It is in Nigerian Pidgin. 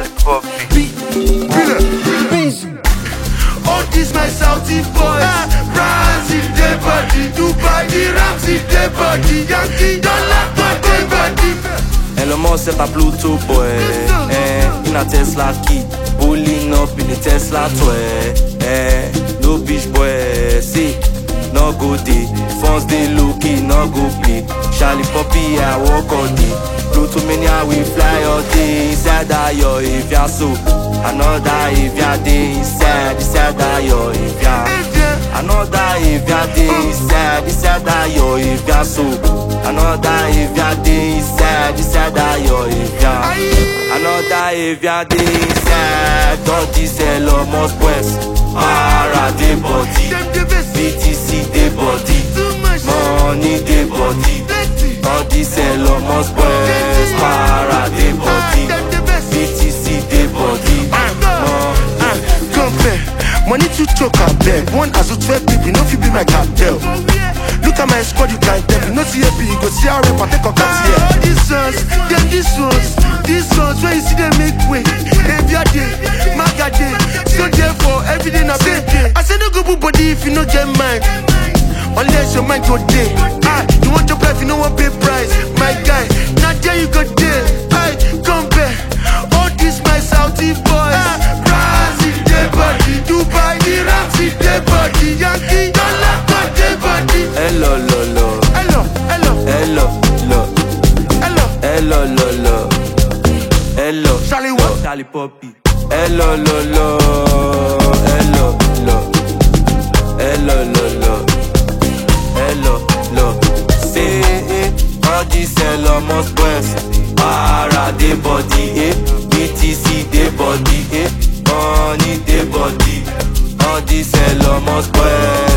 Charlie Poppy. All these my Saudi boys, France in their body, Dubai, the Rams in their body, Yankee, dollar for their body. Elon Musk c'est pas Pluto boy, in a Tesla key, pulling up in the Tesla toy, no bitch boy, see, no go day, phones they looking, no go play, Charlie Poppy I walk all day, Pluto mania we fly all day, inside that yo if ya so, another if ya day inside that yo if ya, another if ya day inside that yo if ya so, another if ya day inside that yo if ya, another if ya day inside, all this Elon Musk boys, para de body, BTC de body, money de body, all this Elon Musk boys, para de body, BTC de body, compare, money to choke and beg. One as a 12 people, no fit be my cartel. Look at my squad, you can't tell me. No CAP, you go see how I take a cut here. All these songs, then these ones, where you see them make way. Every day, maga day. So therefore, every day na big day. I say no go body if you no get mine. Unless your mind go day. You want your life, you no want pay price. My guy, not there you go there. Compare, all these my Saudi boys. France in their body, Dubai, the Rams in their body, Yankee, dollar for their body. Hello, Charlie what? Charlie Poppy. Hello, say all this Elon Musk boys, para de body, BTC de body, money de body, all this Elon Musk boys.